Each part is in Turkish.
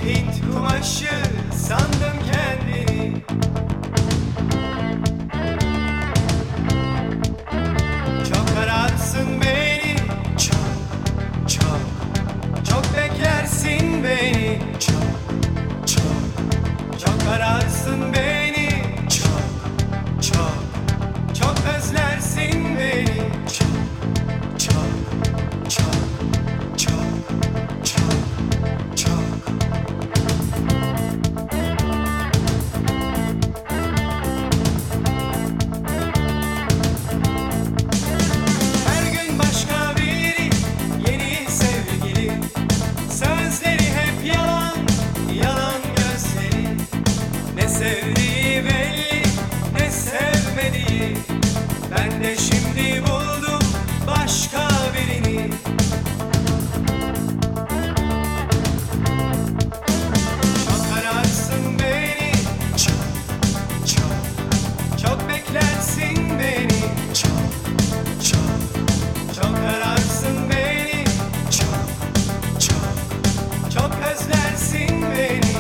Hint kumaşı sandım kendini. Çok ararsın beni, çok beklersin beni, çok ararsın beni, çok özlersin beni, Her gün başka biri, yeni sevgili. Sözleri hep yalan, yalan gözleri. Ne sevdiği belli, ne sevmediği. Ben de şimdi buldum başka birini. Çok ararsın beni, çok beklersin beni, çok ararsın beni, çok özlersin beni,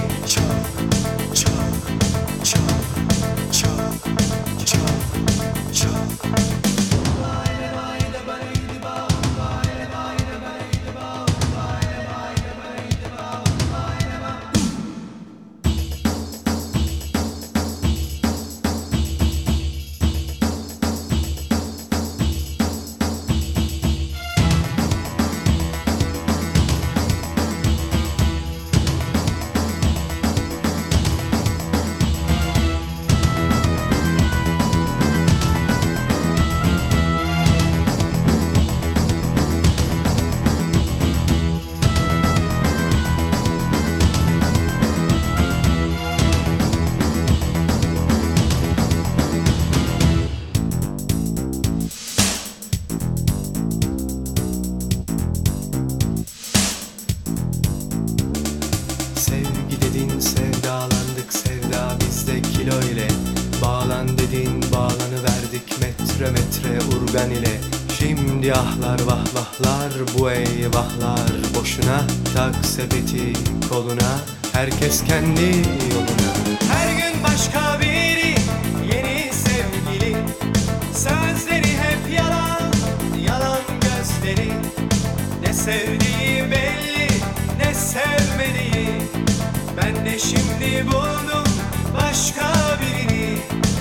Sevgi dedin, sevdalandık, sevda bizde kilo ile. Bağlan dedin, bağlanıverdik metre metre urgan ile. Şimdi ahlar vahvahlar, bu eyvahlar boşuna. Tak sepeti koluna, herkes kendi yoluna. Her gün başka biri, yeni sevgili. Sözleri hep yalan, yalan gözleri. Ne sevdiği belli, ne sevmediği. Ben de şimdi buldum başka birini.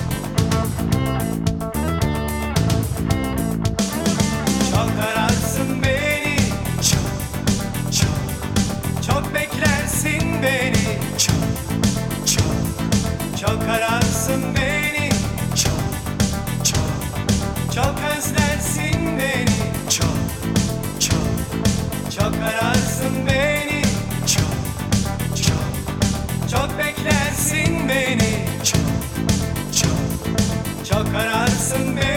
Çok ararsın beni, çok beklersin beni, çok ararsın beni, çok özlersin beni, çok ararsın beni, çok beklersin beni, çok ararsın beni.